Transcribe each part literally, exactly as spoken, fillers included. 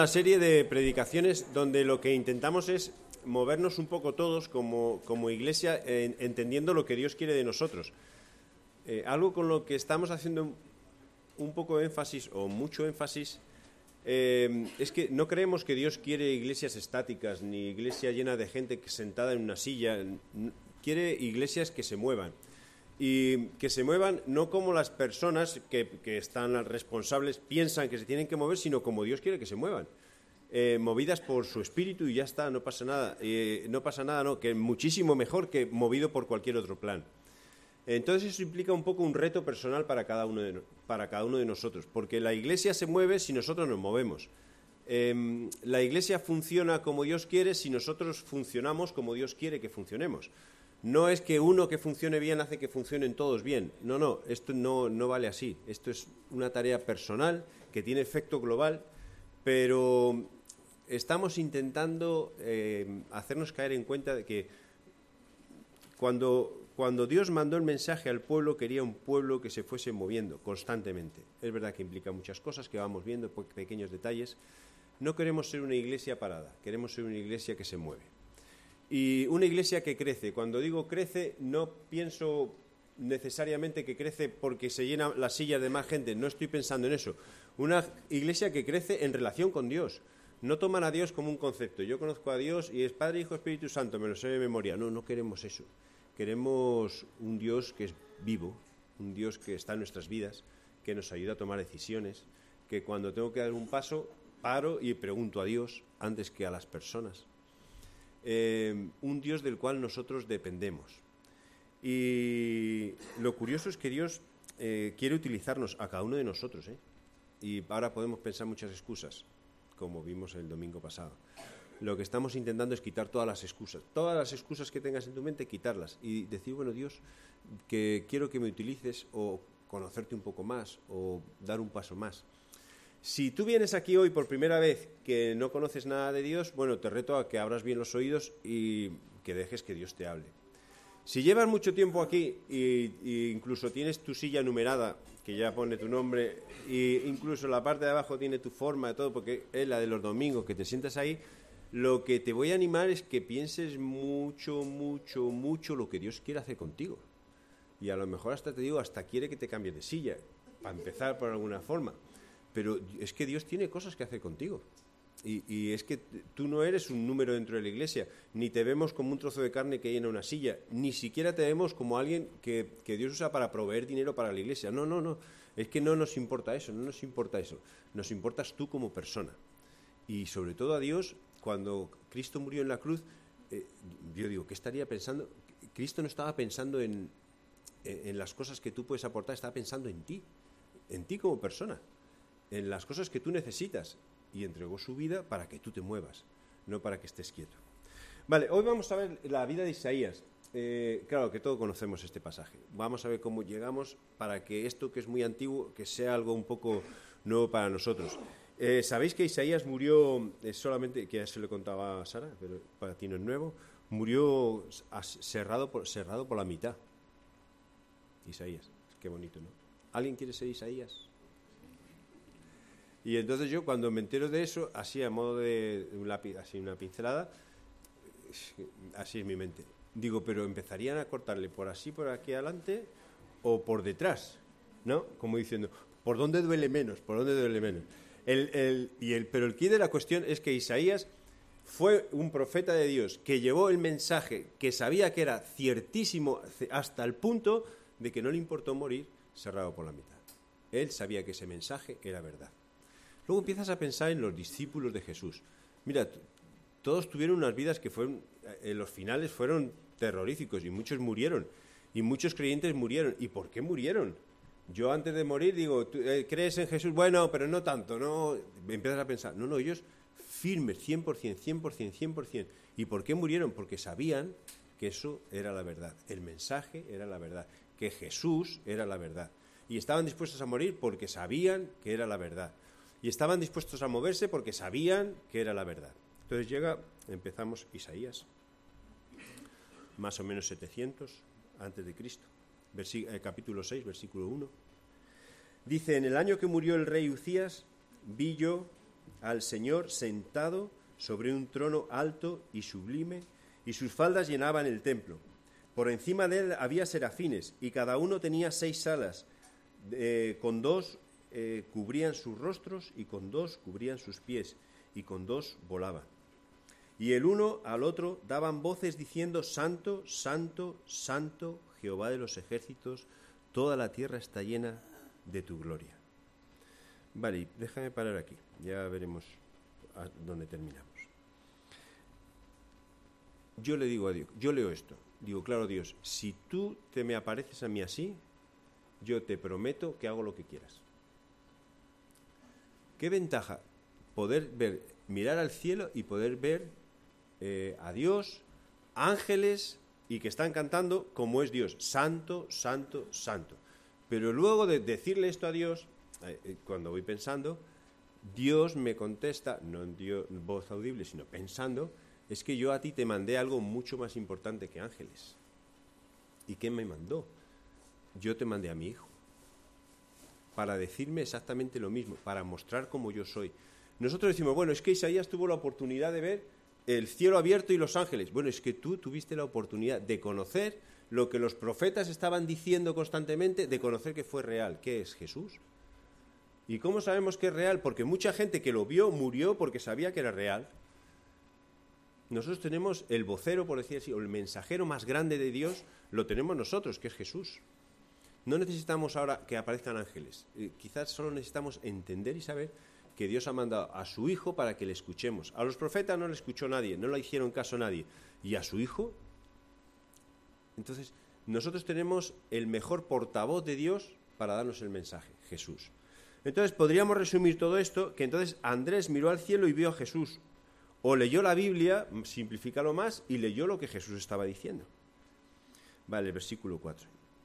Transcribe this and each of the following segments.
Una serie de predicaciones donde lo que intentamos es movernos un poco todos como, como iglesia, eh, entendiendo lo que Dios quiere de nosotros. Eh, algo con lo que estamos haciendo un, un poco de énfasis, o mucho énfasis, eh, es que no creemos que Dios quiere iglesias estáticas, ni iglesia llena de gente sentada en una silla. Quiere iglesias que se muevan. Y que se muevan no como las personas que, que están responsables piensan que se tienen que mover, sino como Dios quiere que se muevan. Eh, movidas por su espíritu y ya está, no pasa nada. Eh, no pasa nada, no, que muchísimo mejor que movido por cualquier otro plan. Entonces eso implica un poco un reto personal para cada uno de, para cada uno de nosotros, porque la iglesia se mueve si nosotros nos movemos. Eh, la iglesia funciona como Dios quiere si nosotros funcionamos como Dios quiere que funcionemos. No es que uno que funcione bien hace que funcionen todos bien. No, no, esto no, no vale así. Esto es una tarea personal que tiene efecto global, pero estamos intentando eh, hacernos caer en cuenta de que cuando, cuando Dios mandó el mensaje al pueblo, quería un pueblo que se fuese moviendo constantemente. Es verdad que implica muchas cosas que vamos viendo, pequeños detalles. No queremos ser una iglesia parada, queremos ser una iglesia que se mueve. Y una iglesia que crece. Cuando digo crece, no pienso necesariamente que crece porque se llena la silla de más gente. No estoy pensando en eso. Una iglesia que crece en relación con Dios. No toman a Dios como un concepto. Yo conozco a Dios y es Padre, Hijo, Espíritu Santo. Me lo sé de memoria. No, no queremos eso. Queremos un Dios que es vivo, un Dios que está en nuestras vidas, que nos ayuda a tomar decisiones, que cuando tengo que dar un paso, paro y pregunto a Dios antes que a las personas. Eh, un Dios del cual nosotros dependemos. Y lo curioso es que Dios eh, quiere utilizarnos a cada uno de nosotros, ¿eh? Y ahora podemos pensar muchas excusas, como vimos el domingo pasado. Lo que estamos intentando es quitar todas las excusas. Todas las excusas que tengas en tu mente, quitarlas. Y decir, bueno, Dios, que quiero que me utilices, o conocerte un poco más, o dar un paso más. Si tú vienes aquí hoy por primera vez que no conoces nada de Dios, bueno, te reto a que abras bien los oídos y que dejes que Dios te hable. Si llevas mucho tiempo aquí e incluso tienes tu silla numerada, que ya pone tu nombre, e incluso la parte de abajo tiene tu forma y todo, porque es la de los domingos, que te sientas ahí, lo que te voy a animar es que pienses mucho, mucho, mucho lo que Dios quiere hacer contigo. Y a lo mejor hasta te digo, hasta quiere que te cambies de silla, para empezar por alguna forma. Pero es que Dios tiene cosas que hacer contigo. Y, y es que tú no eres un número dentro de la iglesia, ni te vemos como un trozo de carne que llena una silla, ni siquiera te vemos como alguien que, que Dios usa para proveer dinero para la iglesia. No, no, no. Es que no nos importa eso, no nos importa eso. Nos importas tú como persona. Y sobre todo a Dios, cuando Cristo murió en la cruz, eh, yo digo, ¿qué estaría pensando? Cristo no estaba pensando en, en, en las cosas que tú puedes aportar, estaba pensando en ti, en ti como persona, en las cosas que tú necesitas, y entregó su vida para que tú te muevas, no para que estés quieto. Vale, hoy vamos a ver la vida de Isaías. Eh, claro que todos conocemos este pasaje. Vamos a ver cómo llegamos para que esto que es muy antiguo, que sea algo un poco nuevo para nosotros. Eh, Sabéis que Isaías murió eh, solamente, que ya se lo contaba a Sara, pero para ti no es nuevo, murió cerrado por, cerrado por la mitad. Isaías, qué bonito, ¿no? ¿Alguien quiere ser Isaías? Y entonces yo, cuando me entero de eso, así a modo de un lápiz, así una pincelada, así es mi mente. Digo, pero empezarían a cortarle por así, por aquí adelante, o por detrás, ¿no? Como diciendo, ¿por dónde duele menos? ¿Por dónde duele menos? El, el, y el, pero el quid de la cuestión es que Isaías fue un profeta de Dios que llevó el mensaje, que sabía que era ciertísimo hasta el punto de que no le importó morir cerrado por la mitad. Él sabía que ese mensaje era verdad. Luego empiezas a pensar en los discípulos de Jesús. Mira, todos tuvieron unas vidas que fueron, en los finales fueron terroríficos, y muchos murieron, y muchos creyentes murieron. ¿Y por qué murieron? Yo antes de morir digo, ¿crees en Jesús? Bueno, pero no tanto, ¿no? Empiezas a pensar, no, no, ellos firmes, cien por ciento, cien por ciento, cien por ciento. ¿Y por qué murieron? Porque sabían que eso era la verdad, el mensaje era la verdad, que Jesús era la verdad. Y estaban dispuestos a morir porque sabían que era la verdad. Y estaban dispuestos a moverse porque sabían que era la verdad. Entonces llega, empezamos Isaías, más o menos setecientos antes de Cristo, versi- eh, capítulo seis, versículo uno. Dice, en el año que murió el rey Uzías, vi yo al Señor sentado sobre un trono alto y sublime, y sus faldas llenaban el templo. Por encima de él había serafines, y cada uno tenía seis alas, eh, con dos eh, cubrían sus rostros, y con dos cubrían sus pies, y con dos volaban. Y el uno al otro daban voces diciendo: Santo, Santo, Santo, Jehová de los ejércitos, toda la tierra está llena de tu gloria. Vale, déjame parar aquí, ya veremos a dónde terminamos. Yo le digo a Dios, yo leo esto, digo, claro, Dios, si tú te me apareces a mí así, yo te prometo que hago lo que quieras. ¿Qué ventaja poder ver, mirar al cielo y poder ver eh, a Dios, ángeles, y que están cantando como es Dios, santo, santo, santo? Pero luego de decirle esto a Dios, eh, cuando voy pensando, Dios me contesta, no en Dios, voz audible, sino pensando, es que yo a ti te mandé algo mucho más importante que ángeles. ¿Y qué me mandó? Yo te mandé a mi hijo, para decirme exactamente lo mismo, para mostrar cómo yo soy. Nosotros decimos, bueno, es que Isaías tuvo la oportunidad de ver el cielo abierto y los ángeles. Bueno, es que tú tuviste la oportunidad de conocer lo que los profetas estaban diciendo constantemente, de conocer que fue real. ¿Qué es Jesús? ¿Y cómo sabemos que es real? Porque mucha gente que lo vio murió porque sabía que era real. Nosotros tenemos el vocero, por decir así, o el mensajero más grande de Dios, lo tenemos nosotros, que es Jesús. No necesitamos ahora que aparezcan ángeles. Eh, quizás solo necesitamos entender y saber que Dios ha mandado a su Hijo para que le escuchemos. A los profetas no le escuchó nadie, no le hicieron caso a nadie. ¿Y a su Hijo? Entonces, nosotros tenemos el mejor portavoz de Dios para darnos el mensaje, Jesús. Entonces, podríamos resumir todo esto, que entonces Andrés miró al cielo y vio a Jesús. O leyó la Biblia, simplifícalo más, y leyó lo que Jesús estaba diciendo. Vale, el versículo cuatro.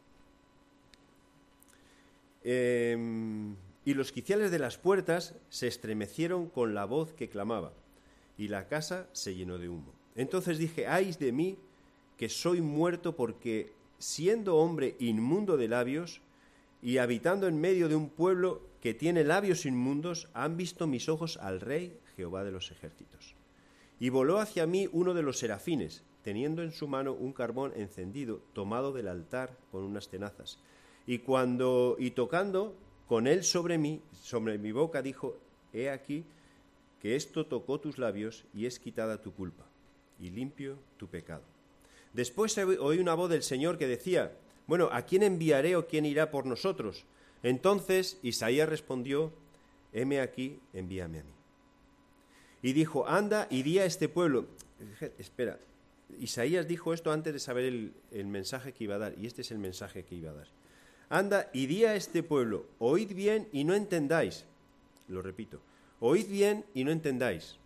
Eh, y los quiciales de las puertas se estremecieron con la voz que clamaba, y la casa se llenó de humo. Entonces dije, ¡ay de mí, que soy muerto, porque siendo hombre inmundo de labios, y habitando en medio de un pueblo que tiene labios inmundos, han visto mis ojos al Rey, Jehová de los ejércitos. Y voló hacia mí uno de los serafines, teniendo en su mano un carbón encendido, tomado del altar con unas tenazas. Y cuando, y tocando con él sobre mí, sobre mi boca, dijo, he aquí que esto tocó tus labios y es quitada tu culpa, y limpio tu pecado. Después oí una voz del Señor que decía, bueno, ¿a quién enviaré o quién irá por nosotros? Entonces Isaías respondió, heme aquí, envíame a mí. Y dijo, anda y di a este pueblo. Espera, Isaías dijo esto antes de saber el, el mensaje que iba a dar, y este es el mensaje que iba a dar. Anda y di a este pueblo, oíd bien y no entendáis. Lo repito, oíd bien y no entendáis.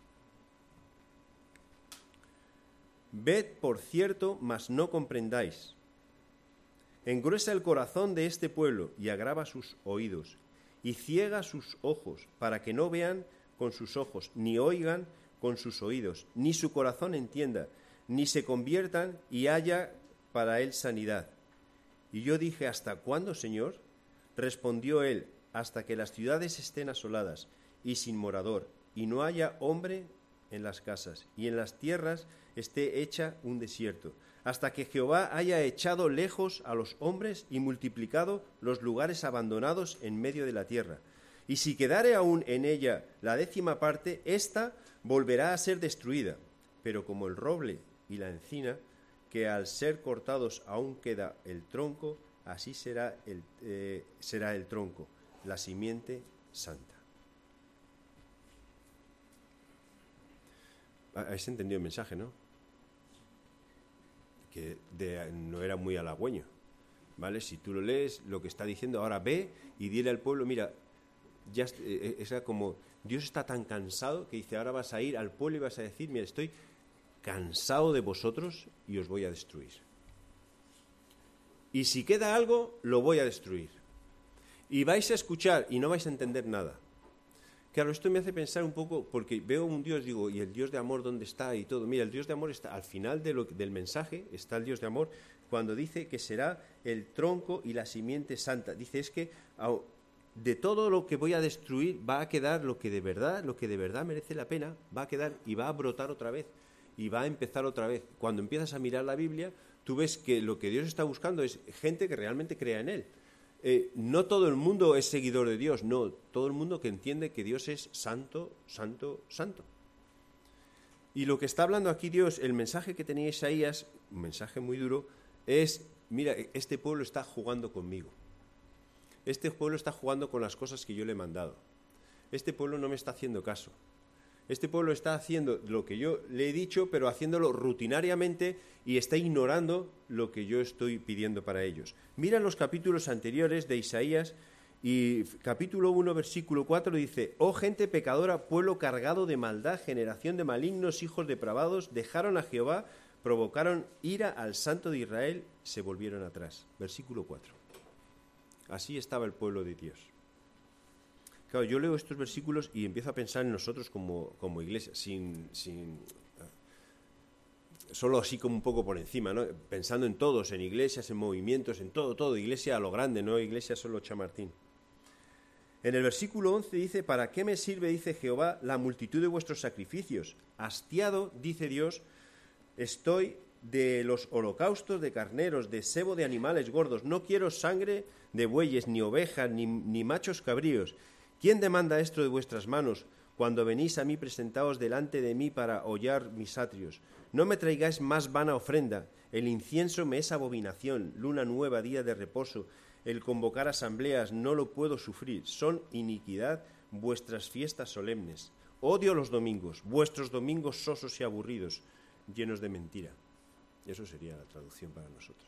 Ved por cierto, mas no comprendáis. Engruesa el corazón de este pueblo y agrava sus oídos, y ciega sus ojos, para que no vean con sus ojos, ni oigan con sus oídos, ni su corazón entienda, ni se conviertan y haya para él sanidad. Y yo dije, ¿hasta cuándo, Señor? Respondió él, hasta que las ciudades estén asoladas y sin morador, y no haya hombre en las casas, y en las tierras esté hecha un desierto, hasta que Jehová haya echado lejos a los hombres y multiplicado los lugares abandonados en medio de la tierra. Y si quedare aún en ella la décima parte, ésta volverá a ser destruida. Pero como el roble y la encina, que al ser cortados aún queda el tronco, así será el, eh, será el tronco, la simiente santa. ¿Habéis entendido el mensaje, no? Que de, no era muy halagüeño, ¿vale? Si tú lo lees, lo que está diciendo, ahora ve y dile al pueblo, mira, ya eh, es como Dios está tan cansado que dice, ahora vas a ir al pueblo y vas a decir, mira, estoy cansado de vosotros y os voy a destruir. Y si queda algo, lo voy a destruir. Y vais a escuchar y no vais a entender nada. Claro, esto me hace pensar un poco, porque veo un Dios, digo, ¿y el Dios de amor dónde está? Y todo. Mira, el Dios de amor está al final de lo, del mensaje, está el Dios de amor, cuando dice que será el tronco y la simiente santa. Dice, es que de todo lo que voy a destruir va a quedar lo que de verdad, lo que de verdad merece la pena, va a quedar y va a brotar otra vez, y va a empezar otra vez. Cuando empiezas a mirar la Biblia, tú ves que lo que Dios está buscando es gente que realmente crea en Él. Eh, no todo el mundo es seguidor de Dios, no, todo el mundo que entiende que Dios es santo, santo, santo. Y lo que está hablando aquí Dios, el mensaje que tenía Isaías, un mensaje muy duro, es, mira, este pueblo está jugando conmigo. Este pueblo está jugando con las cosas que yo le he mandado. Este pueblo no me está haciendo caso. Este pueblo está haciendo lo que yo le he dicho, pero haciéndolo rutinariamente y está ignorando lo que yo estoy pidiendo para ellos. Mira los capítulos anteriores de Isaías y capítulo uno, versículo cuatro dice: «Oh gente pecadora, pueblo cargado de maldad, generación de malignos, hijos depravados, dejaron a Jehová, provocaron ira al Santo de Israel, se volvieron atrás». Versículo cuatro. Así estaba el pueblo de Dios. Claro, yo leo estos versículos y empiezo a pensar en nosotros como, como iglesia, sin, sin solo así como un poco por encima, ¿no? Pensando en todos, en iglesias, en movimientos, en todo, todo, iglesia a lo grande, no iglesia solo Chamartín. En el versículo once dice: «¿Para qué me sirve, dice Jehová, la multitud de vuestros sacrificios? Hastiado, dice Dios, estoy de los holocaustos de carneros, de sebo de animales gordos. No quiero sangre de bueyes, ni ovejas, ni, ni machos cabríos. ¿Quién demanda esto de vuestras manos? Cuando venís a mí, presentaos delante de mí para hollar mis atrios. No me traigáis más vana ofrenda. El incienso me es abominación, luna nueva, día de reposo. El convocar asambleas no lo puedo sufrir. Son iniquidad vuestras fiestas solemnes. Odio los domingos, vuestros domingos sosos y aburridos, llenos de mentira». Eso sería la traducción para nosotros.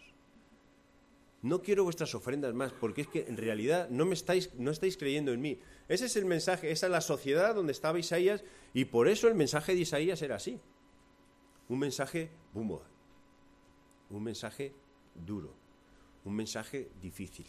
No quiero vuestras ofrendas más, porque es que en realidad no me estáis, no estáis creyendo en mí. Ese es el mensaje, esa es la sociedad donde estaba Isaías, y por eso el mensaje de Isaías era así. Un mensaje boom, un mensaje duro, un mensaje difícil.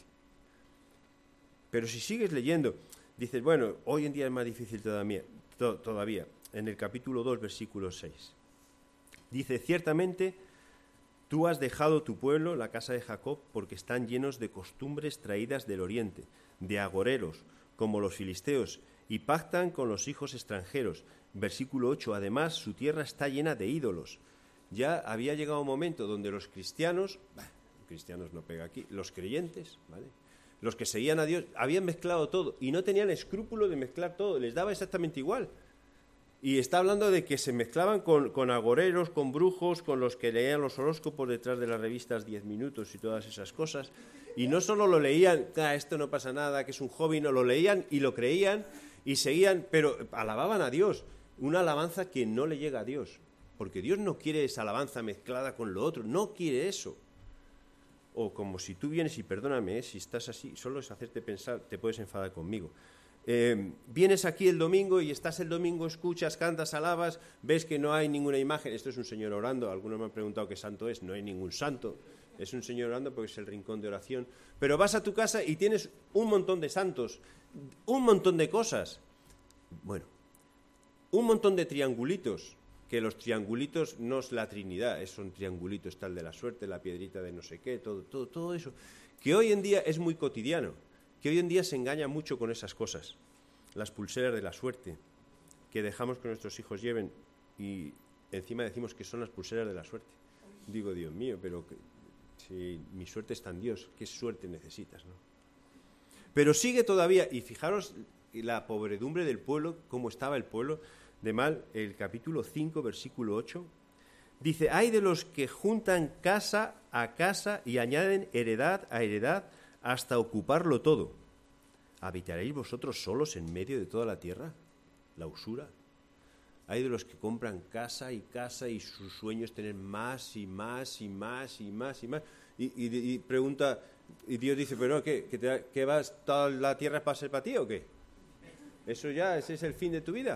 Pero si sigues leyendo, dices, bueno, hoy en día es más difícil todavía, to- todavía. En el capítulo dos, versículo seis. Dice: «Ciertamente tú has dejado tu pueblo, la casa de Jacob, porque están llenos de costumbres traídas del oriente, de agoreros, como los filisteos, y pactan con los hijos extranjeros». Versículo ocho. «Además, su tierra está llena de ídolos». Ya había llegado un momento donde los cristianos, bah, cristianos no pega aquí, los creyentes, ¿vale?, los que seguían a Dios, habían mezclado todo y no tenían escrúpulo de mezclar todo, les daba exactamente igual. Y está hablando de que se mezclaban con, con agoreros, con brujos, con los que leían los horóscopos detrás de las revistas diez minutos y todas esas cosas. Y no solo lo leían, ah, esto no pasa nada, que es un hobby, no, lo leían y lo creían y seguían, pero alababan a Dios. Una alabanza que no le llega a Dios, porque Dios no quiere esa alabanza mezclada con lo otro, no quiere eso. O como si tú vienes, y perdóname, eh, si estás así, solo es hacerte pensar, te puedes enfadar conmigo. Eh, vienes aquí el domingo y estás el domingo, escuchas, cantas, alabas, ves que no hay ninguna imagen. Esto es un señor orando, algunos me han preguntado qué santo es, no hay ningún santo, es un señor orando porque es el rincón de oración. Pero vas a tu casa y tienes un montón de santos, un montón de cosas, bueno, un montón de triangulitos, que los triangulitos no es la Trinidad, son triangulitos, tal de la suerte, la piedrita de no sé qué, todo, todo, todo eso, que hoy en día es muy cotidiano, que hoy en día se engaña mucho con esas cosas. Las pulseras de la suerte, que dejamos que nuestros hijos lleven y encima decimos que son las pulseras de la suerte. Digo, Dios mío, pero que, si mi suerte está en Dios, ¿qué suerte necesitas, no? Pero sigue todavía, y fijaros la pobredumbre del pueblo, cómo estaba el pueblo de mal, el capítulo cinco, versículo ocho, dice: «Hay de los que juntan casa a casa y añaden heredad a heredad hasta ocuparlo todo. ¿Habitaréis vosotros solos en medio de toda la tierra? La usura. Hay de los que compran casa y casa y su sueño es tener más y más y más y más y más». Y, y, y pregunta, y Dios dice: ¿pero qué? ¿Que te, que vas toda la tierra para ser para ti o qué? ¿Eso ya, ese es el fin de tu vida?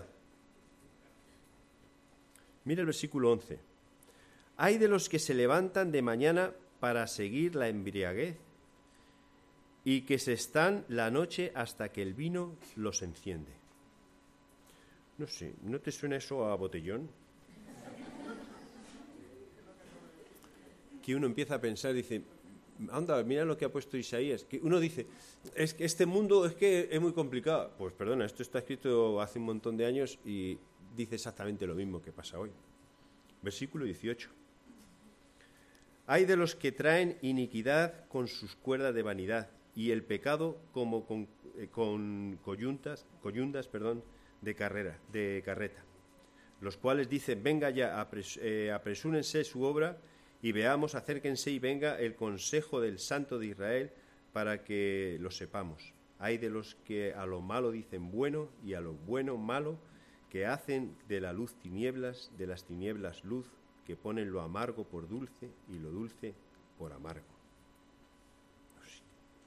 Mira el versículo once. «Hay de los que se levantan de mañana para seguir la embriaguez y que se están la noche hasta que el vino los enciende». No sé, ¿no te suena eso a botellón? Que uno empieza a pensar, dice, anda, mira lo que ha puesto Isaías, que uno dice, es que este mundo es que es muy complicado. Pues perdona, esto está escrito hace un montón de años y dice exactamente lo mismo que pasa hoy. Versículo dieciocho. Hay de los que traen iniquidad con sus cuerdas de vanidad y el pecado como con, eh, con coyuntas, coyundas perdón, de carrera, de carreta, los cuales dicen, venga ya, apres, eh, apresúrense su obra y veamos, acérquense y venga el consejo del Santo de Israel para que lo sepamos. Hay de los que a lo malo dicen bueno y a lo bueno malo, que hacen de la luz tinieblas, de las tinieblas luz, que ponen lo amargo por dulce y lo dulce por amargo. Sí.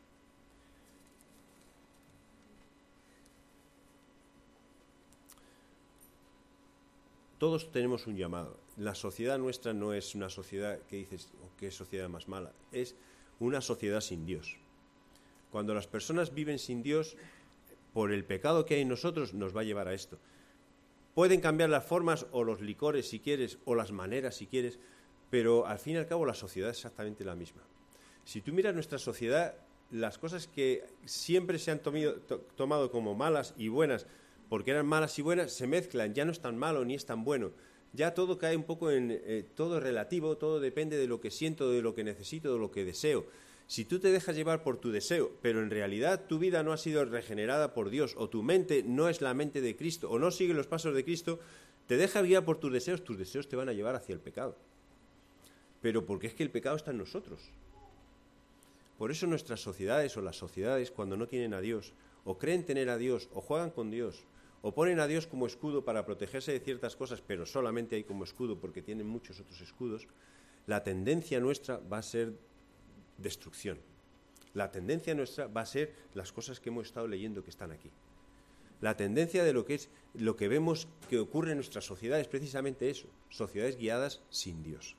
Todos tenemos un llamado. La sociedad nuestra no es una sociedad que dices, oh, qué sociedad más mala, es una sociedad sin Dios. Cuando las personas viven sin Dios, por el pecado que hay en nosotros, nos va a llevar a esto. Pueden cambiar las formas o los licores si quieres, o las maneras si quieres, pero al fin y al cabo la sociedad es exactamente la misma. Si tú miras nuestra sociedad, las cosas que siempre se han tomido, to, tomado como malas y buenas, porque eran malas y buenas, se mezclan, ya no es tan malo ni es tan bueno. Ya todo cae un poco en, eh, todo es relativo, todo depende de lo que siento, de lo que necesito, de lo que deseo. Si tú te dejas llevar por tu deseo, pero en realidad tu vida no ha sido regenerada por Dios, o tu mente no es la mente de Cristo, o no sigue los pasos de Cristo, te dejas guiar por tus deseos, tus deseos te van a llevar hacia el pecado. Pero porque es que el pecado está en nosotros. Por eso nuestras sociedades, o las sociedades, cuando no tienen a Dios, o creen tener a Dios, o juegan con Dios, o ponen a Dios como escudo para protegerse de ciertas cosas, pero solamente hay como escudo porque tienen muchos otros escudos, la tendencia nuestra va a ser destrucción. La tendencia nuestra va a ser las cosas que hemos estado leyendo que están aquí. La tendencia de lo que es lo que vemos que ocurre en nuestra sociedad es precisamente eso, sociedades guiadas sin Dios.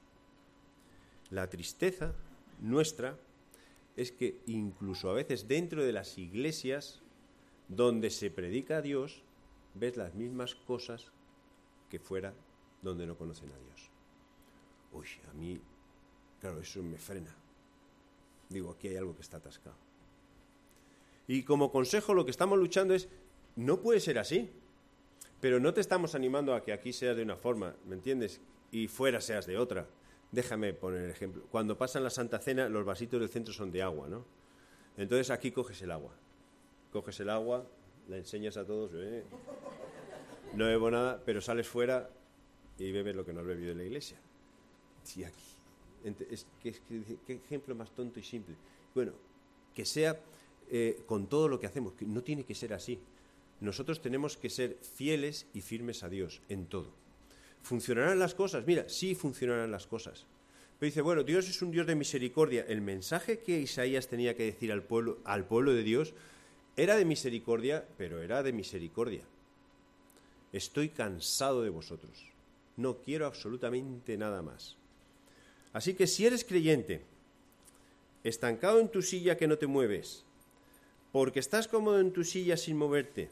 La tristeza nuestra es que incluso a veces dentro de las iglesias donde se predica a Dios, ves las mismas cosas que fuera donde no conocen a Dios. Uy, a mí, claro, eso me frena. Digo, aquí hay algo que está atascado. Y como consejo lo que estamos luchando es, no puede ser así, pero no te estamos animando a que aquí seas de una forma, ¿me entiendes? Y fuera seas de otra. Déjame poner el ejemplo. Cuando pasan la Santa Cena, los vasitos del centro son de agua, ¿no? Entonces aquí coges el agua. Coges el agua, la enseñas a todos, ¿eh? No bebo nada, pero sales fuera y bebes lo que no has bebido en la iglesia. Sí, aquí. Es, ¿qué, qué, qué ejemplo más tonto y simple? Bueno, que sea eh, con todo lo que hacemos, que no tiene que ser así. Nosotros tenemos que ser fieles y firmes a Dios en todo. ¿Funcionarán las cosas? Mira, sí funcionarán las cosas. Pero dice, bueno, Dios es un Dios de misericordia. El mensaje que Isaías tenía que decir al pueblo, al pueblo de Dios era de misericordia, pero era de misericordia. Estoy cansado de vosotros. No quiero absolutamente nada más. Así que si eres creyente, estancado en tu silla que no te mueves, porque estás cómodo en tu silla sin moverte,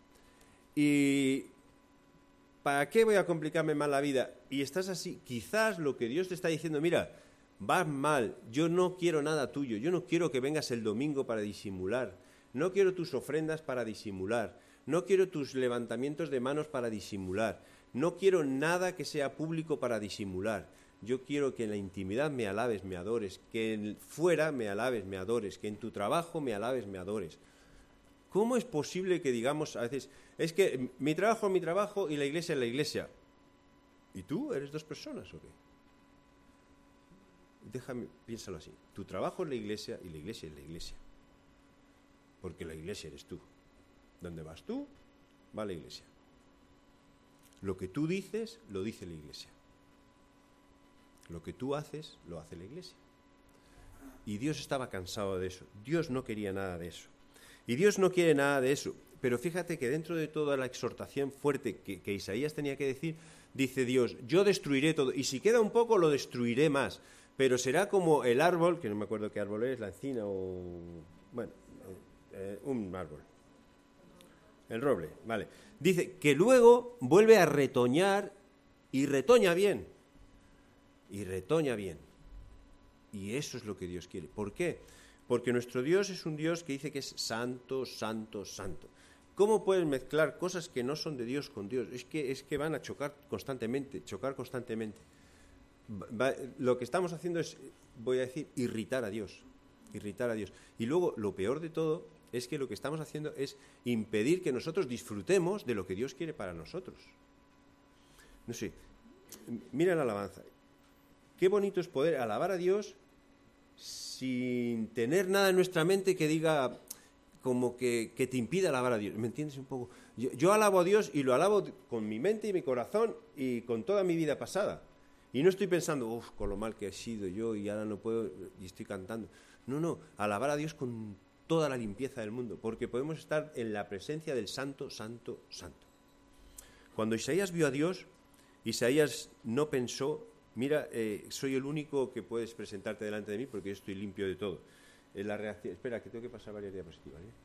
y ¿para qué voy a complicarme más la vida? Y estás así, quizás lo que Dios te está diciendo, mira, vas mal, yo no quiero nada tuyo, yo no quiero que vengas el domingo para disimular, no quiero tus ofrendas para disimular, no quiero tus levantamientos de manos para disimular, no quiero nada que sea público para disimular. Yo quiero que en la intimidad me alabes, me adores, que en fuera me alabes, me adores, que en tu trabajo me alabes, me adores. ¿Cómo es posible que digamos a veces, es que mi trabajo es mi trabajo y la iglesia es la iglesia? ¿Y tú eres dos personas o qué? Déjame, piénsalo así. Tu trabajo es la iglesia y la iglesia es la iglesia. Porque la iglesia eres tú. Donde vas tú, va la iglesia. Lo que tú dices, lo dice la iglesia. Lo que tú haces, lo hace la iglesia. Y Dios estaba cansado de eso. Dios no quería nada de eso. Y Dios no quiere nada de eso. Pero fíjate que dentro de toda la exhortación fuerte que, que Isaías tenía que decir, dice Dios, yo destruiré todo. Y si queda un poco, lo destruiré más. Pero será como el árbol, que no me acuerdo qué árbol es, la encina o... Bueno, eh, un árbol. El roble, vale. Dice que luego vuelve a retoñar y retoña bien. Y retoña bien. Y eso es lo que Dios quiere. ¿Por qué? Porque nuestro Dios es un Dios que dice que es santo, santo, santo. ¿Cómo puedes mezclar cosas que no son de Dios con Dios? Es que, es que van a chocar constantemente, chocar constantemente. Va, lo que estamos haciendo es, voy a decir, irritar a Dios. Irritar a Dios. Y luego, lo peor de todo es que lo que estamos haciendo es impedir que nosotros disfrutemos de lo que Dios quiere para nosotros. No sé, mira la alabanza. Qué bonito es poder alabar a Dios sin tener nada en nuestra mente que diga como que, que te impida alabar a Dios. ¿Me entiendes un poco? Yo, yo alabo a Dios y lo alabo con mi mente y mi corazón y con toda mi vida pasada. Y no estoy pensando, uff, con lo mal que he sido yo y ahora no puedo y estoy cantando. No, no, alabar a Dios con toda la limpieza del mundo, porque podemos estar en la presencia del Santo, Santo, Santo. Cuando Isaías vio a Dios, Isaías no pensó, mira, eh, soy el único que puedes presentarte delante de mí porque yo estoy limpio de todo. Eh, la reacción, espera, que tengo que pasar varias diapositivas. ¿eh?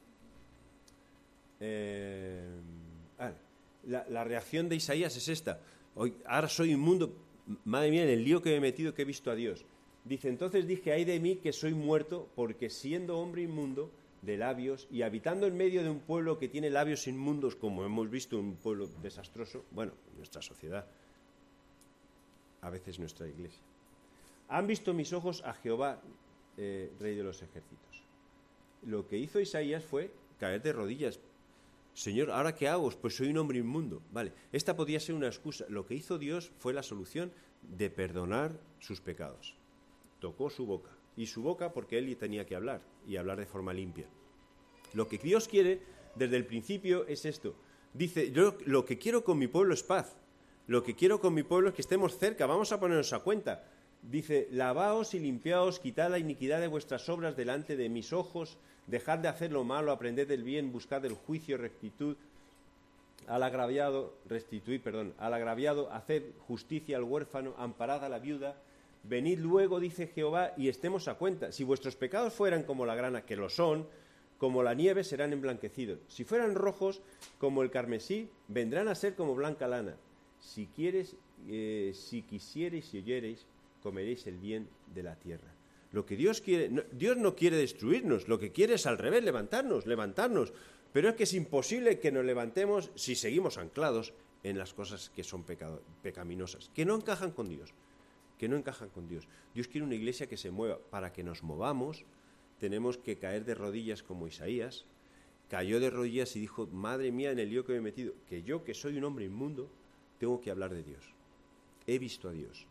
Eh, ah, la, la reacción de Isaías es esta. Hoy, ahora soy inmundo, madre mía, en el lío que me he metido que he visto a Dios. Dice, entonces dije, ay de mí que soy muerto, porque siendo hombre inmundo de labios y habitando en medio de un pueblo que tiene labios inmundos, como hemos visto, un pueblo desastroso, bueno, nuestra sociedad, a veces nuestra iglesia. Han visto mis ojos a Jehová, eh, Rey de los ejércitos. Lo que hizo Isaías fue caer de rodillas. Señor, ¿ahora qué hago? Pues soy un hombre inmundo. Vale, esta podía ser una excusa. Lo que hizo Dios fue la solución de perdonar sus pecados. Tocó su boca, y su boca porque él tenía que hablar, y hablar de forma limpia. Lo que Dios quiere desde el principio es esto. Dice, yo lo que quiero con mi pueblo es paz, lo que quiero con mi pueblo es que estemos cerca, vamos a ponernos a cuenta. Dice, lavaos y limpiaos, quitad la iniquidad de vuestras obras delante de mis ojos, dejad de hacer lo malo, aprended el bien, buscad el juicio, rectitud, al agraviado, restituid, perdón, al agraviado, haced justicia al huérfano, amparad a la viuda. Venid luego, dice Jehová, y estemos a cuenta. Si vuestros pecados fueran como la grana, que lo son, como la nieve serán emblanquecidos. Si fueran rojos como el carmesí, vendrán a ser como blanca lana. Si quieres, eh, si quisiereis y oyereis, comeréis el bien de la tierra. Lo que Dios quiere, no, Dios no quiere destruirnos, lo que quiere es al revés, levantarnos, levantarnos. Pero es que es imposible que nos levantemos si seguimos anclados en las cosas que son pecado, pecaminosas, que no encajan con Dios. que no encajan con Dios. Dios quiere una iglesia que se mueva. Para que nos movamos, tenemos que caer de rodillas como Isaías. Cayó de rodillas y dijo, madre mía, en el lío que me he metido, que yo, que soy un hombre inmundo, tengo que hablar de Dios. He visto a Dios.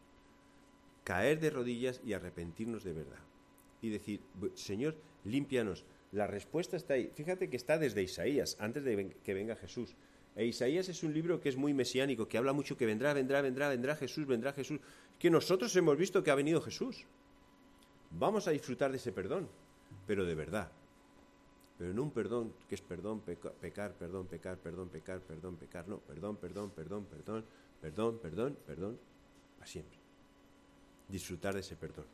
Caer de rodillas y arrepentirnos de verdad. Y decir, Señor, límpianos. La respuesta está ahí. Fíjate que está desde Isaías, antes de que venga Jesús. E Isaías es un libro que es muy mesiánico, que habla mucho que vendrá, vendrá, vendrá, vendrá Jesús, vendrá Jesús. Que nosotros hemos visto que ha venido Jesús. Vamos a disfrutar de ese perdón, pero de verdad. Pero no un perdón que es perdón, peca, pecar, perdón, pecar, perdón, pecar, perdón, pecar. No, perdón, perdón, perdón, perdón, perdón, perdón, perdón, para siempre. Disfrutar de ese perdón.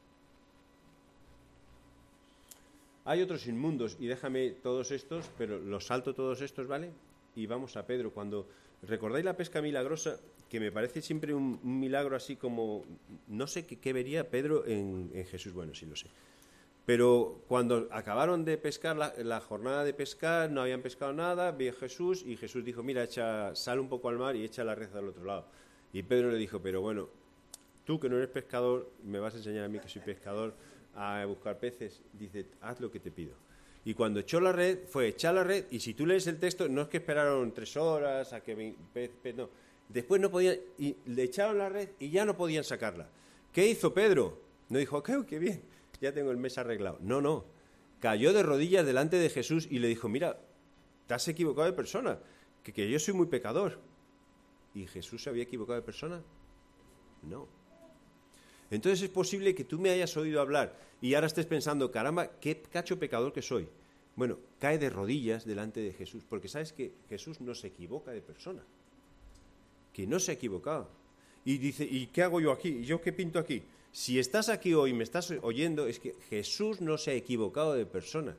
Hay otros inmundos, y déjame todos estos, pero los salto todos estos, ¿vale? Y vamos a Pedro. Cuando recordáis la pesca milagrosa, que me parece siempre un, un milagro así como, no sé qué, qué vería Pedro en, en Jesús, bueno, sí lo sé. Pero cuando acabaron de pescar, la, la jornada de pescar, no habían pescado nada, vio Jesús y Jesús dijo, mira, echa, sal un poco al mar y echa la red al otro lado. Y Pedro le dijo, pero bueno, tú que no eres pescador, me vas a enseñar a mí que soy pescador a buscar peces. Dice, haz lo que te pido. Y cuando echó la red, fue echar la red, y si tú lees el texto, no es que esperaron tres horas a que... Pez, pez, no. Después no podían, y le echaron la red y ya no podían sacarla. ¿Qué hizo Pedro? No dijo, ok, qué bien, ya tengo el mes arreglado. No, no. Cayó de rodillas delante de Jesús y le dijo, mira, te has equivocado de persona, que, que yo soy muy pecador. ¿Y Jesús se había equivocado de persona? No. Entonces es posible que tú me hayas oído hablar y ahora estés pensando, caramba, qué cacho pecador que soy. Bueno, cae de rodillas delante de Jesús, porque sabes que Jesús no se equivoca de persona, que no se ha equivocado. Y dice, ¿y qué hago yo aquí? ¿Y yo qué pinto aquí? Si estás aquí hoy y me estás oyendo, es que Jesús no se ha equivocado de persona.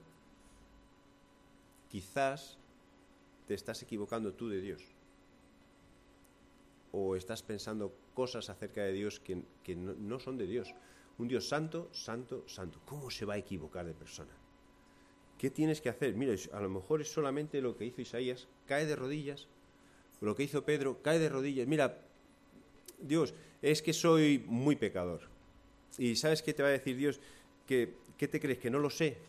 Quizás te estás equivocando tú de Dios. O estás pensando cosas acerca de Dios que, que no, no son de Dios. Un Dios santo, santo, santo. ¿Cómo se va a equivocar de persona? ¿Qué tienes que hacer? Mira, a lo mejor es solamente lo que hizo Isaías, cae de rodillas. Lo que hizo Pedro, cae de rodillas. Mira, Dios, es que soy muy pecador. ¿Y sabes qué te va a decir Dios? ¿Qué, qué te crees? ¿Que no lo sé?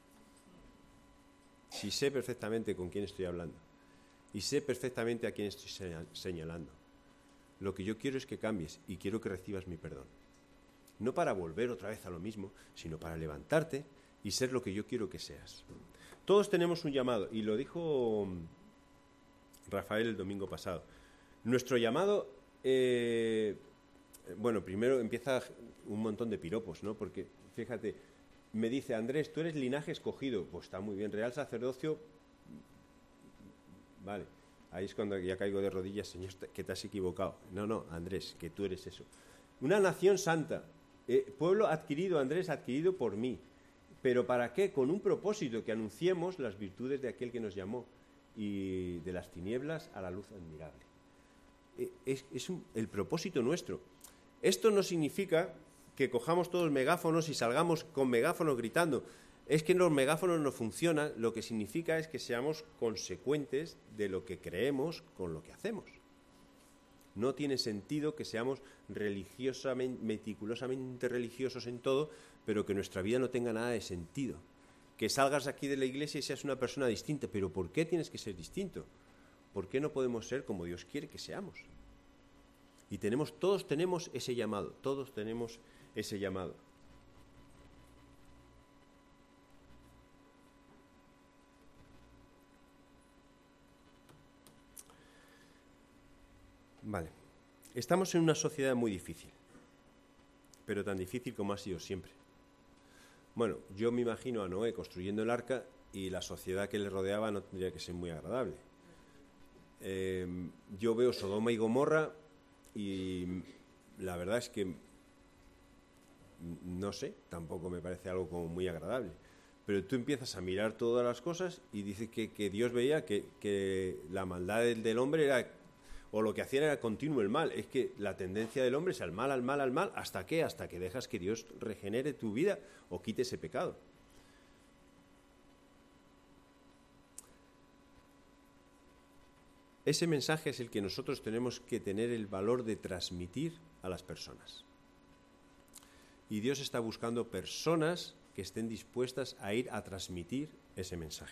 Si sé perfectamente con quién estoy hablando. Y sé perfectamente a quién estoy señalando. Lo que yo quiero es que cambies y quiero que recibas mi perdón. No para volver otra vez a lo mismo, sino para levantarte y ser lo que yo quiero que seas. Todos tenemos un llamado, y lo dijo Rafael el domingo pasado. Nuestro llamado, eh, bueno, primero empieza un montón de piropos, ¿no? Porque, fíjate, me dice, Andrés, tú eres linaje escogido. Pues está muy bien, real sacerdocio. Vale, ahí es cuando ya caigo de rodillas, Señor, que te has equivocado. No, no, Andrés, que tú eres eso. Una nación santa, eh, pueblo adquirido, Andrés, adquirido por mí. ¿Pero para qué? Con un propósito, que anunciemos las virtudes de aquel que nos llamó, y de las tinieblas a la luz admirable. Eh, es es un, el propósito nuestro. Esto no significa que cojamos todos megáfonos y salgamos con megáfonos gritando. Es que los megáfonos no funcionan, lo que significa es que seamos consecuentes de lo que creemos con lo que hacemos. No tiene sentido que seamos religiosamente, meticulosamente religiosos en todo, pero que nuestra vida no tenga nada de sentido. Que salgas aquí de la iglesia y seas una persona distinta, pero ¿por qué tienes que ser distinto? ¿Por qué no podemos ser como Dios quiere que seamos? Y tenemos, todos tenemos ese llamado, todos tenemos ese llamado. Vale, estamos en una sociedad muy difícil, pero tan difícil como ha sido siempre. Bueno, yo me imagino a Noé construyendo el arca y la sociedad que le rodeaba no tendría que ser muy agradable. Eh, yo veo Sodoma y Gomorra y la verdad es que no sé, tampoco me parece algo como muy agradable. Pero tú empiezas a mirar todas las cosas y dices que, que Dios veía que, que la maldad del, del hombre era, o lo que hacían era continuo el mal. Es que la tendencia del hombre es al mal, al mal, al mal. ¿Hasta qué? Hasta que dejas que Dios regenere tu vida o quite ese pecado. Ese mensaje es el que nosotros tenemos que tener el valor de transmitir a las personas. Y Dios está buscando personas que estén dispuestas a ir a transmitir ese mensaje.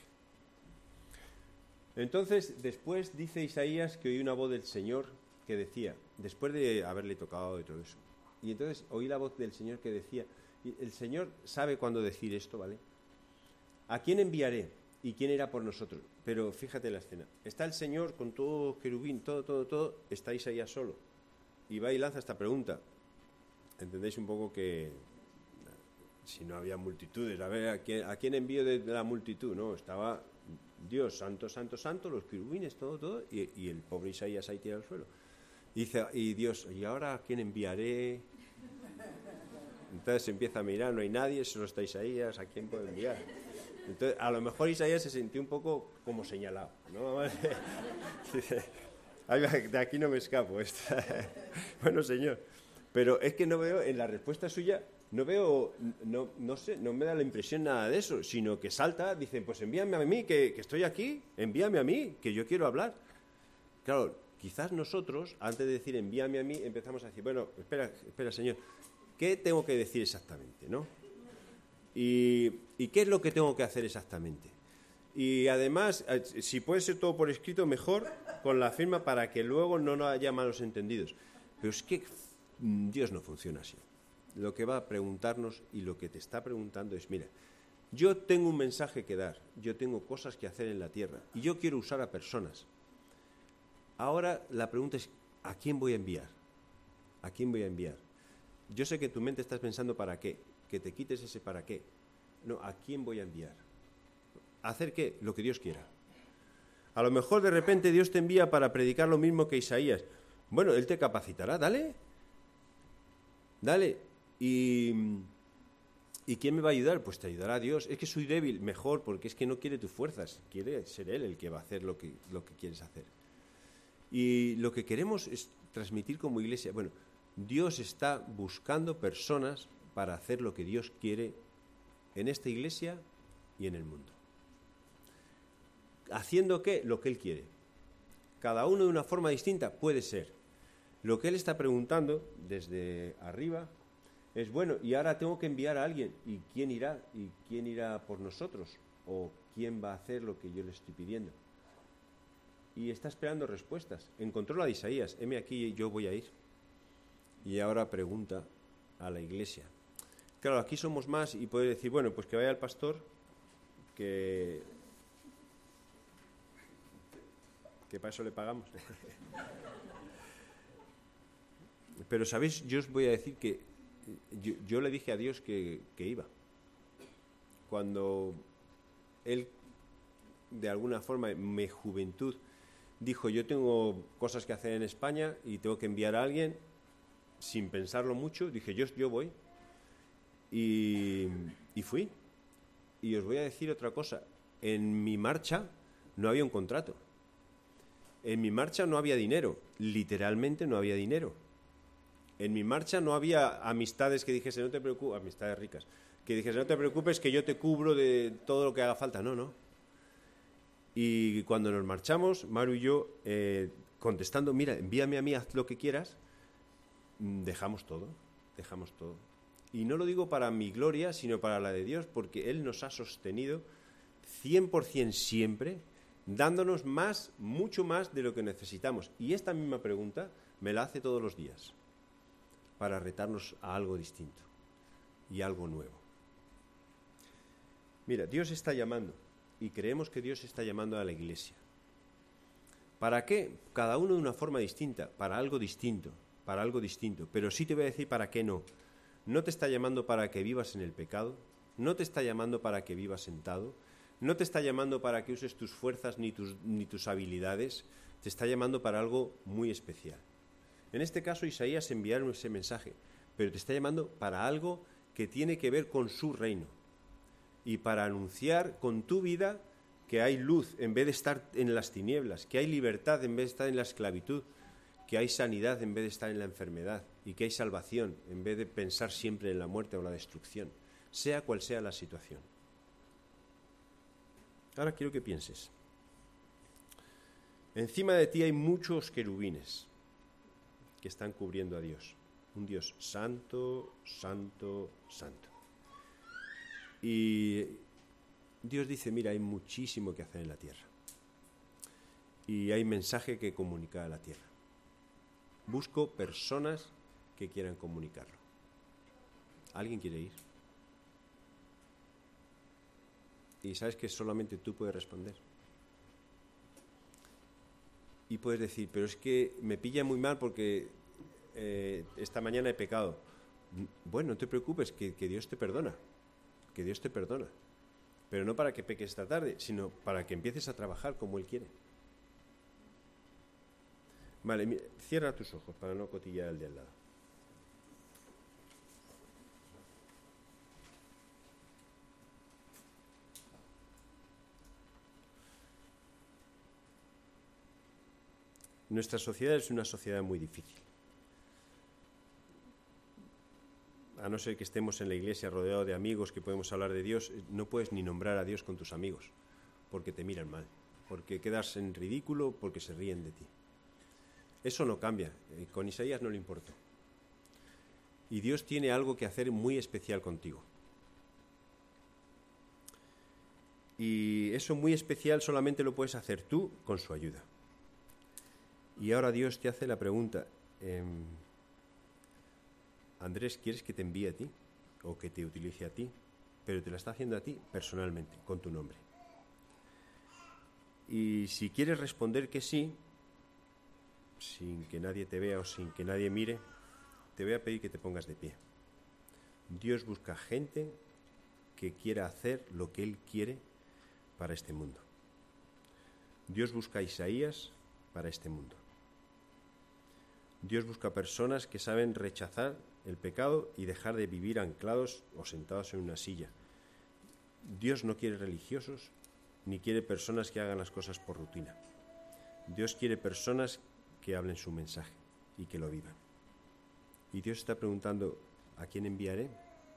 Entonces, después dice Isaías que oí una voz del Señor que decía, después de haberle tocado de todo eso, y entonces oí la voz del Señor que decía, y el Señor sabe cuándo decir esto, ¿vale? ¿A quién enviaré? ¿Y quién irá por nosotros? Pero fíjate la escena. Está el Señor con todo querubín, todo, todo, todo, está Isaías solo. Y va y lanza esta pregunta. Entendéis un poco que si no había multitudes, a ver, ¿a quién, a quién envío de, de la multitud? No, estaba Dios, santo, santo, santo, los querubines, todo, todo, y, y el pobre Isaías ahí tirado al suelo. Y dice, y Dios, ¿y ahora a quién enviaré? Entonces empieza a mirar, no hay nadie, solo está Isaías, ¿a quién puedo enviar? Entonces, a lo mejor Isaías se sintió un poco como señalado, ¿no? Dice, de aquí no me escapo. Bueno, Señor, pero es que no veo, en la respuesta suya, no veo, no, no sé, no me da la impresión nada de eso, sino que salta, dicen, pues envíame a mí, que, que estoy aquí, envíame a mí, que yo quiero hablar. Claro, quizás nosotros, antes de decir envíame a mí, empezamos a decir, bueno, espera, espera, Señor, ¿qué tengo que decir exactamente, no? Y, ¿Y qué es lo que tengo que hacer exactamente? Y además, si puede ser todo por escrito, mejor, con la firma, para que luego no haya malos entendidos. Pero es que Dios no funciona así. Lo que va a preguntarnos y lo que te está preguntando es, mira, yo tengo un mensaje que dar, yo tengo cosas que hacer en la tierra y yo quiero usar a personas. Ahora la pregunta es, ¿a quién voy a enviar? ¿A quién voy a enviar? Yo sé que en tu mente estás pensando ¿para qué? Que te quites ese ¿para qué? No, ¿a quién voy a enviar? ¿A hacer qué? Lo que Dios quiera. A lo mejor de repente Dios te envía para predicar lo mismo que Isaías. Bueno, Él te capacitará, dale. Dale. ¿Y, ¿Y quién me va a ayudar? Pues te ayudará Dios. Es que soy débil, mejor, porque es que no quiere tus fuerzas. Quiere ser Él el que va a hacer lo que, lo que quieres hacer. Y lo que queremos es transmitir como iglesia. Bueno, Dios está buscando personas para hacer lo que Dios quiere en esta iglesia y en el mundo. ¿Haciendo qué? Lo que Él quiere. Cada uno de una forma distinta puede ser. Lo que Él está preguntando desde arriba es, bueno, y ahora tengo que enviar a alguien. ¿Y quién irá? ¿Y quién irá por nosotros? ¿O quién va a hacer lo que yo le estoy pidiendo? Y está esperando respuestas. Encontró la de Isaías, heme aquí, yo voy a ir. Y ahora pregunta a la iglesia. Claro, aquí somos más y puede decir, bueno, pues que vaya el pastor, que, que para eso le pagamos. Pero, ¿sabéis? Yo os voy a decir que yo, yo le dije a Dios que, que iba. Cuando Él, de alguna forma, en mi juventud, dijo, yo tengo cosas que hacer en España y tengo que enviar a alguien, sin pensarlo mucho, dije, yo, yo voy. Y, y fui. Y os voy a decir otra cosa. En mi marcha no había un contrato. En mi marcha no había dinero. Literalmente no había dinero. En mi marcha no había amistades que dijese, no te preocupes, amistades ricas, que dijese, no te preocupes que yo te cubro de todo lo que haga falta. No, no. Y cuando nos marchamos, Maru y yo, eh, contestando, mira, envíame a mí, haz lo que quieras, dejamos todo, dejamos todo. Y no lo digo para mi gloria, sino para la de Dios, porque Él nos ha sostenido cien por ciento siempre, dándonos más, mucho más de lo que necesitamos. Y esta misma pregunta me la hace todos los días, para retarnos a algo distinto y algo nuevo. Mira, Dios está llamando. Y creemos que Dios está llamando a la iglesia. ¿Para qué? Cada uno de una forma distinta, para algo distinto, para algo distinto. Pero sí te voy a decir para qué no. No te está llamando para que vivas en el pecado, no te está llamando para que vivas sentado, no te está llamando para que uses tus fuerzas ni tus, ni tus habilidades, te está llamando para algo muy especial. En este caso, Isaías enviaron ese mensaje, pero te está llamando para algo que tiene que ver con su reino. Y para anunciar con tu vida que hay luz en vez de estar en las tinieblas, que hay libertad en vez de estar en la esclavitud, que hay sanidad en vez de estar en la enfermedad y que hay salvación en vez de pensar siempre en la muerte o la destrucción, sea cual sea la situación. Ahora quiero que pienses. Encima de ti hay muchos querubines que están cubriendo a Dios. Un Dios santo, santo, santo. Y Dios dice, mira, hay muchísimo que hacer en la tierra. Y hay mensaje que comunicar a la tierra. Busco personas que quieran comunicarlo. ¿Alguien quiere ir? Y sabes que solamente tú puedes responder. Y puedes decir, pero es que me pilla muy mal porque eh, esta mañana he pecado. Bueno, no te preocupes, que, que Dios te perdona. Que Dios te perdona. Pero no para que peques esta tarde, sino para que empieces a trabajar como Él quiere. Vale, mira, cierra tus ojos para no cotillar el de al lado. Nuestra sociedad es una sociedad muy difícil. A no ser que estemos en la iglesia rodeados de amigos que podemos hablar de Dios, no puedes ni nombrar a Dios con tus amigos, porque te miran mal, porque quedas en ridículo, porque se ríen de ti. Eso no cambia, con Isaías no le importó. Y Dios tiene algo que hacer muy especial contigo. Y eso muy especial solamente lo puedes hacer tú con su ayuda. Y ahora Dios te hace la pregunta, eh, Andrés, ¿quieres que te envíe a ti o que te utilice a ti? Pero te la está haciendo a ti personalmente, con tu nombre. Y si quieres responder que sí, sin que nadie te vea o sin que nadie mire, te voy a pedir que te pongas de pie. Dios busca gente que quiera hacer lo que Él quiere para este mundo. Dios busca a Isaías para este mundo. Dios busca personas que saben rechazar el pecado y dejar de vivir anclados o sentados en una silla. Dios no quiere religiosos, ni quiere personas que hagan las cosas por rutina. Dios quiere personas que hablen su mensaje y que lo vivan. Y Dios está preguntando, ¿a quién enviaré?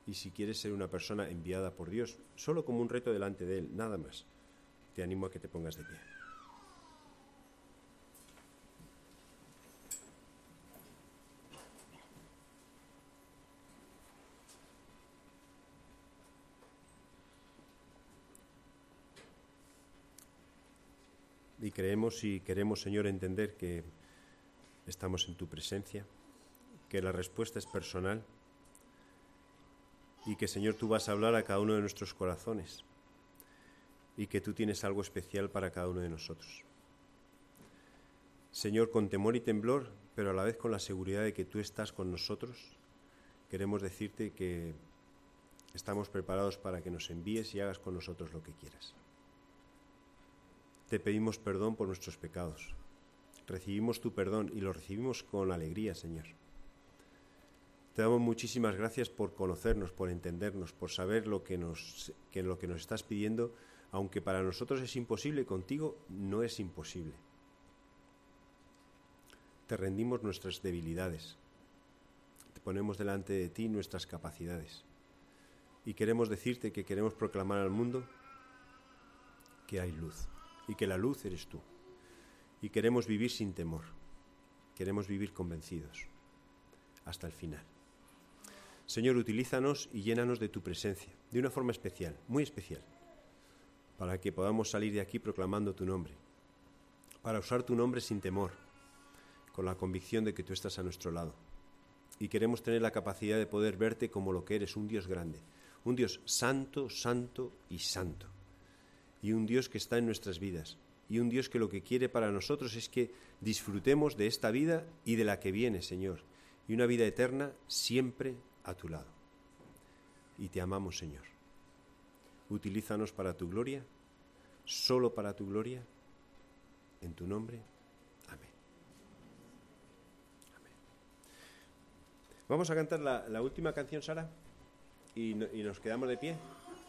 y si quieres ser una persona enviada por Dios, solo como un reto delante de Él, nada más, te animo a que te pongas de pie. Y creemos y queremos, Señor, entender que estamos en tu presencia, que la respuesta es personal y que, Señor, tú vas a hablar a cada uno de nuestros corazones y que tú tienes algo especial para cada uno de nosotros. Señor, con temor y temblor, pero a la vez con la seguridad de que tú estás con nosotros, queremos decirte que estamos preparados para que nos envíes y hagas con nosotros lo que quieras. Te pedimos perdón por nuestros pecados. Recibimos tu perdón y lo recibimos con alegría, Señor. Te damos muchísimas gracias por conocernos, por entendernos, por saber lo que nos, que lo que nos estás pidiendo, aunque para nosotros es imposible, contigo no es imposible. Te rendimos nuestras debilidades. Te ponemos delante de ti nuestras capacidades. Y queremos decirte que queremos proclamar al mundo que hay luz. Y que la luz eres tú. Y queremos vivir sin temor. Queremos vivir convencidos. Hasta el final. Señor, utilízanos y llénanos de tu presencia. De una forma especial, muy especial. Para que podamos salir de aquí proclamando tu nombre. Para usar tu nombre sin temor. Con la convicción de que tú estás a nuestro lado. Y queremos tener la capacidad de poder verte como lo que eres, un Dios grande. Un Dios santo, santo y santo. Y un Dios que está en nuestras vidas, y un Dios que lo que quiere para nosotros es que disfrutemos de esta vida y de la que viene, Señor, y una vida eterna siempre a tu lado. Y te amamos, Señor. Utilízanos para tu gloria, solo para tu gloria, en tu nombre. Amén. Amén. Vamos a cantar la, la última canción, Sara, y, no, y nos quedamos de pie.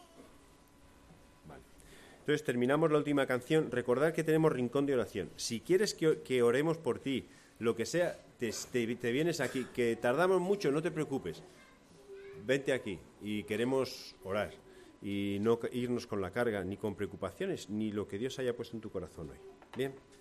Entonces terminamos la última canción. Recordad que tenemos rincón de oración. Si quieres que, que oremos por ti, lo que sea, te, te, te vienes aquí. Que tardamos mucho, no te preocupes. Vente aquí y queremos orar. Y no irnos con la carga, ni con preocupaciones, ni lo que Dios haya puesto en tu corazón hoy. Bien.